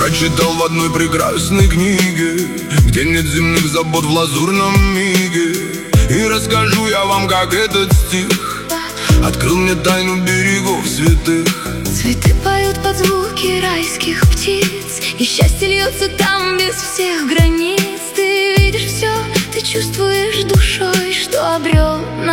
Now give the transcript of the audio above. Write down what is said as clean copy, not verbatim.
прочитал в одной прекрасной книге, где нет земных забот в лазурном миге. И расскажу я вам, как этот стих открыл мне тайну берегов святых. Цветы поют под звуки райских птиц, и счастье льется там без всех границ. Ты видишь все, ты чувствуешь